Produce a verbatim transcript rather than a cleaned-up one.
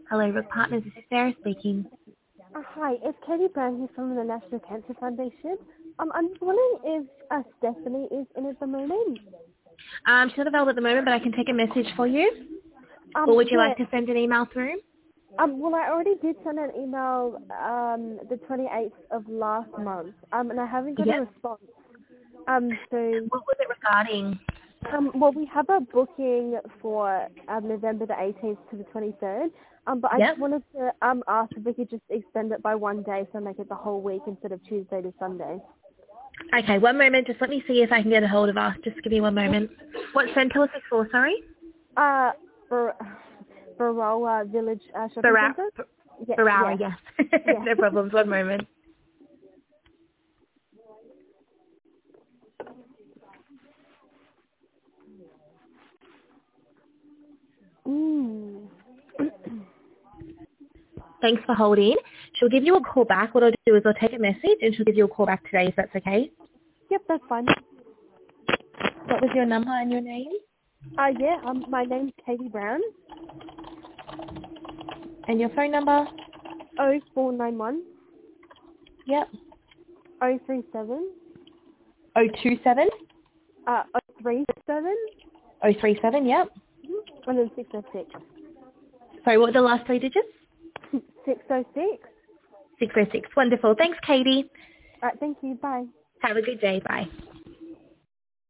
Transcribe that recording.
Hello, Rook Partners. This is Sarah speaking. Uh, hi, it's Katie Brown here from the National Cancer Foundation. Um, I'm just wondering if uh, Stephanie is in at the moment. Um, she's not available at the moment, but I can take a message for you. Um, Or would you yeah. like to send an email through? Um, well, I already did send an email um, the twenty-eighth of last month, um, and I haven't got a Yep. response. Um, so, What was it regarding? um, well, we have a booking for um, November the eighteenth to the twenty-third, um, but I Yep. just wanted to um, ask if we could just extend it by one day, so make it the whole week instead of Tuesday to Sunday. Okay, one moment. Just let me see if I can get a hold of us. Just give me one moment. What centre was it for, sorry? Uh, for Baroa Village uh, Shopping Barra- Centre? Yeah, Barara, yes, yes. yes. No problems. One moment. mm. Thanks for holding. She'll give you a call back. What I'll do is I'll take a message and she'll give you a call back today if that's okay. Yep, that's fine. What was your number and your name? Uh, yeah, um, my name's Katie Brown. And your phone number? Oh four nine one Yep. oh three seven oh two seven? uh oh three seven oh three seven, yep. and then six oh six. Sorry, what were the last three digits? six oh six. six oh six. Wonderful. Thanks, Katie. Alright, thank you. Bye. Have a good day. Bye.